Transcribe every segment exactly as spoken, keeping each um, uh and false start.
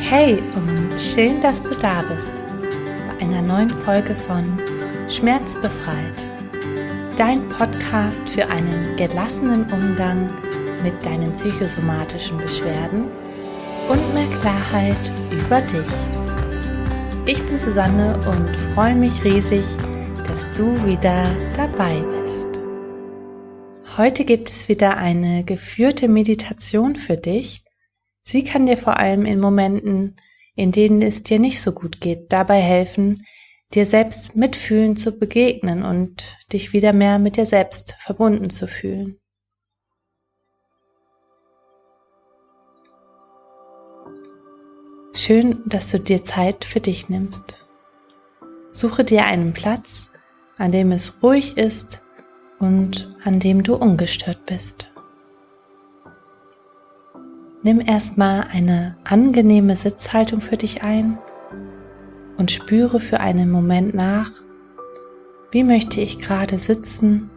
Hey und schön, dass du da bist bei einer neuen Folge von Schmerzbefreit, dein Podcast für einen gelassenen Umgang mit deinen psychosomatischen Beschwerden und mehr Klarheit über dich. Ich bin Susanne und freue mich riesig, dass du wieder dabei bist. Heute gibt es wieder eine geführte Meditation für dich. Sie kann dir vor allem in Momenten, in denen es dir nicht so gut geht, dabei helfen, dir selbst mitfühlend zu begegnen und dich wieder mehr mit dir selbst verbunden zu fühlen. Schön, dass du dir Zeit für dich nimmst. Suche dir einen Platz, an dem es ruhig ist und an dem du ungestört bist. Nimm erstmal eine angenehme Sitzhaltung für dich ein und spüre für einen Moment nach, wie möchte ich gerade sitzen,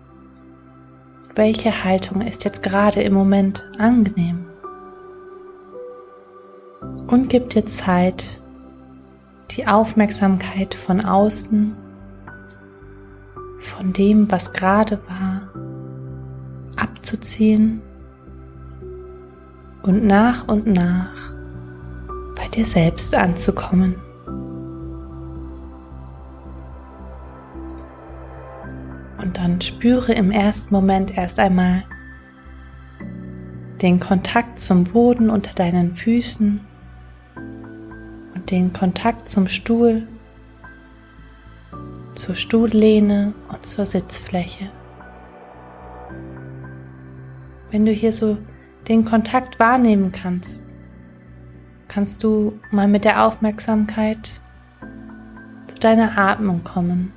welche Haltung ist jetzt gerade im Moment angenehm. Und gib dir Zeit, die Aufmerksamkeit von außen, von dem, was gerade war, abzuziehen und nach und nach bei dir selbst anzukommen. Und dann spüre im ersten Moment erst einmal den Kontakt zum Boden unter deinen Füßen und den Kontakt zum Stuhl, zur Stuhllehne und zur Sitzfläche. Wenn du hier so den Kontakt wahrnehmen kannst, kannst du mal mit der Aufmerksamkeit zu deiner Atmung kommen.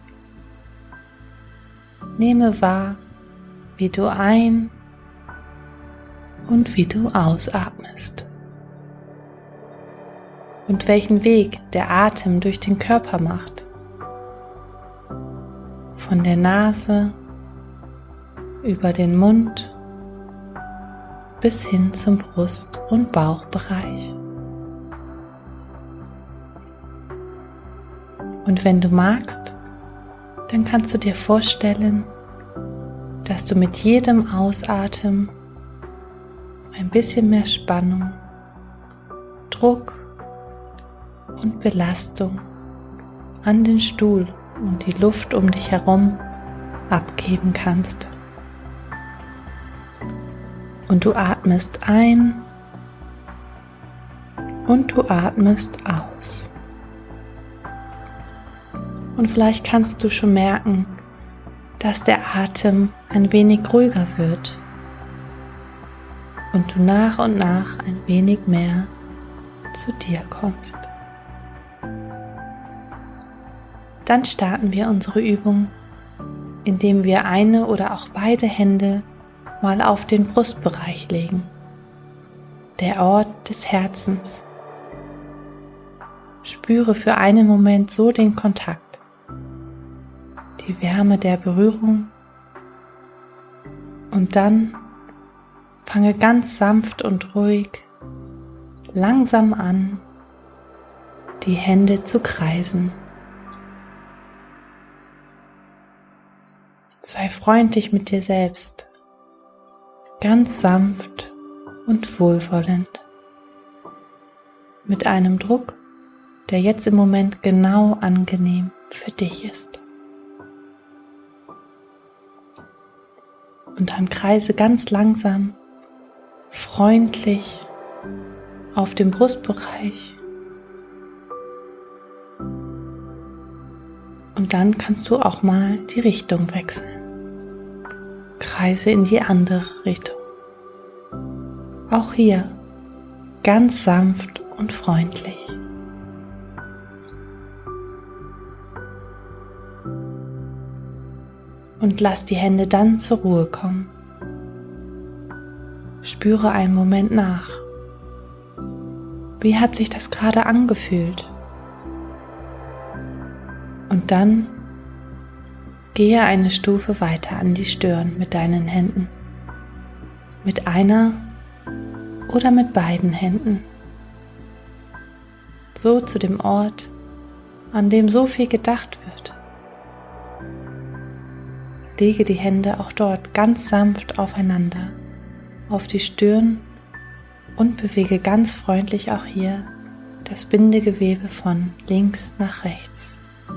Nehme wahr, wie du ein- und wie du ausatmest und welchen Weg der Atem durch den Körper macht. Von der Nase über den Mund bis hin zum Brust- und Bauchbereich. Und wenn du magst, dann kannst du dir vorstellen, dass du mit jedem Ausatmen ein bisschen mehr Spannung, Druck und Belastung an den Stuhl und die Luft um dich herum abgeben kannst. Und du atmest ein und du atmest aus. Und vielleicht kannst du schon merken, dass der Atem ein wenig ruhiger wird und du nach und nach ein wenig mehr zu dir kommst. Dann starten wir unsere Übung, indem wir eine oder auch beide Hände mal auf den Brustbereich legen, der Ort des Herzens. Spüre für einen Moment so den Kontakt, die Wärme der Berührung und dann fange ganz sanft und ruhig, langsam an, die Hände zu kreisen. Sei freundlich mit dir selbst. Ganz sanft und wohlwollend, mit einem Druck, der jetzt im Moment genau angenehm für dich ist. Und dann kreise ganz langsam, freundlich auf dem Brustbereich. Und dann kannst du auch mal die Richtung wechseln. Kreise in die andere Richtung. Auch hier ganz sanft und freundlich. Und lass die Hände dann zur Ruhe kommen. Spüre einen Moment nach. Wie hat sich das gerade angefühlt? Und dann gehe eine Stufe weiter an die Stirn mit deinen Händen. Mit einer oder mit beiden Händen. so zu dem Ort, an dem so viel gedacht wird. Lege die Hände auch dort ganz sanft aufeinander, auf die Stirn und bewege ganz freundlich auch hier das Bindegewebe von links nach rechts.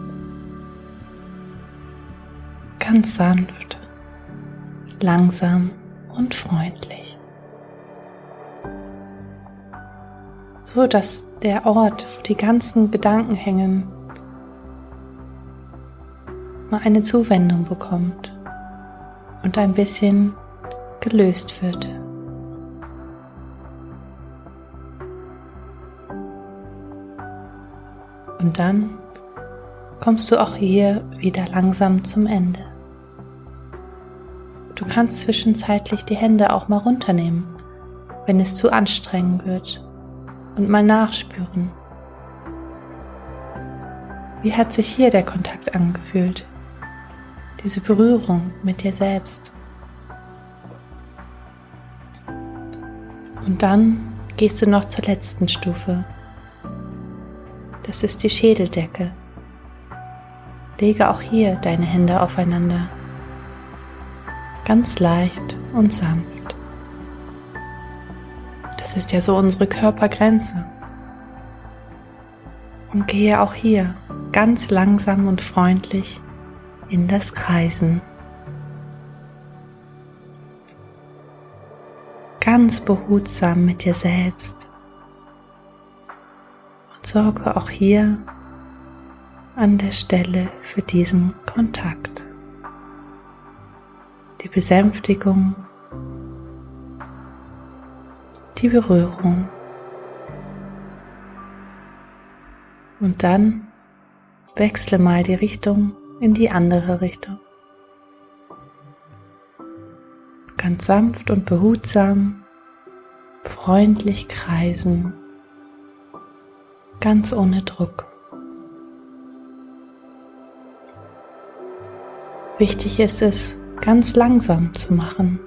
Ganz sanft, langsam und freundlich. So dass der Ort, wo die ganzen Gedanken hängen, mal eine Zuwendung bekommt und ein bisschen gelöst wird. Und dann kommst du auch hier wieder langsam zum Ende. Du kannst zwischenzeitlich die Hände auch mal runternehmen, wenn es zu anstrengend wird, und mal nachspüren. Wie hat sich hier der Kontakt angefühlt? Diese Berührung mit dir selbst. Und dann gehst du noch zur letzten Stufe. Das ist die Schädeldecke. Lege auch hier deine Hände aufeinander. Ganz leicht und sanft. Das ist ja so unsere Körpergrenze. Und gehe auch hier ganz langsam und freundlich in das Kreisen. Ganz behutsam mit dir selbst. Und sorge auch hier an der Stelle für diesen Kontakt. Die Besänftigung, die Berührung. Und dann wechsle mal die Richtung in die andere Richtung. Ganz sanft und behutsam, freundlich kreisen, ganz ohne Druck. Wichtig ist es, ganz langsam zu machen,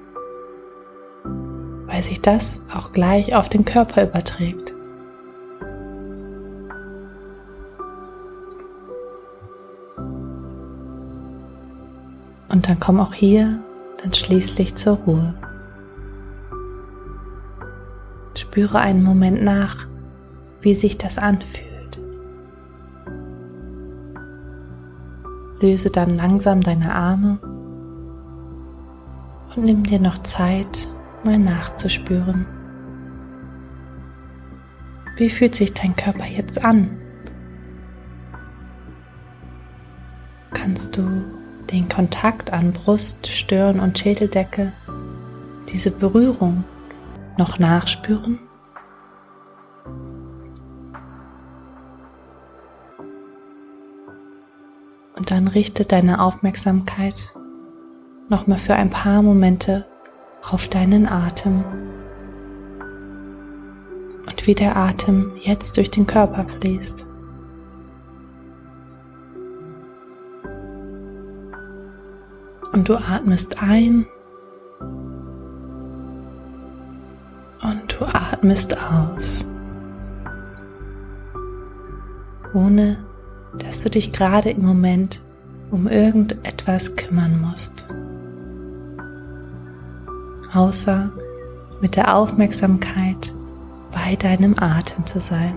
weil sich das auch gleich auf den Körper überträgt. Und dann komm auch hier dann schließlich zur Ruhe. Spüre einen Moment nach, wie sich das anfühlt. Löse dann langsam deine Arme und nimm dir noch Zeit, mal nachzuspüren. Wie fühlt sich dein Körper jetzt an? Kannst du den Kontakt an Brust, Stirn und Schädeldecke, diese Berührung noch nachspüren? Und dann richte deine Aufmerksamkeit nochmal für ein paar Momente auf deinen Atem und wie der Atem jetzt durch den Körper fließt. Und du atmest ein und du atmest aus, ohne dass du dich gerade im Moment um irgendetwas kümmern musst, außer mit der Aufmerksamkeit bei deinem Atem zu sein.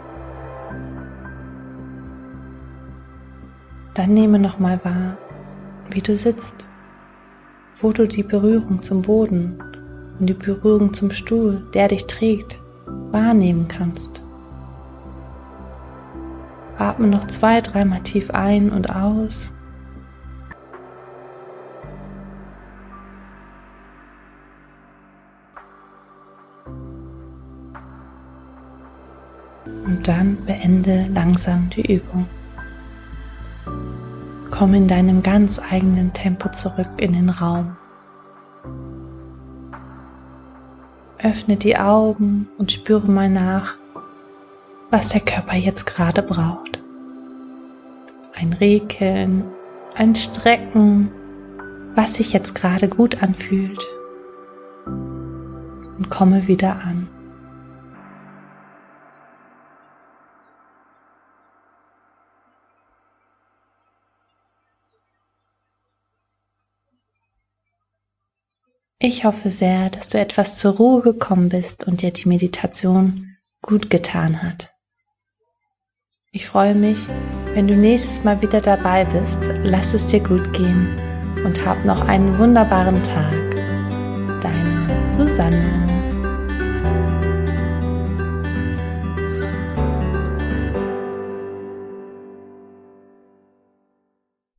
Dann nehme nochmal wahr, wie du sitzt, wo du die Berührung zum Boden und die Berührung zum Stuhl, der dich trägt, wahrnehmen kannst. Atme noch zwei, dreimal tief ein und aus. Und dann beende langsam die Übung. Komm in deinem ganz eigenen Tempo zurück in den Raum. Öffne die Augen und spüre mal nach, was der Körper jetzt gerade braucht. Ein Rekeln, ein Strecken, was sich jetzt gerade gut anfühlt. Und komme wieder an. Ich hoffe sehr, dass du etwas zur Ruhe gekommen bist und dir die Meditation gut getan hat. Ich freue mich, wenn du nächstes Mal wieder dabei bist. Lass es dir gut gehen und hab noch einen wunderbaren Tag. Deine Susanne.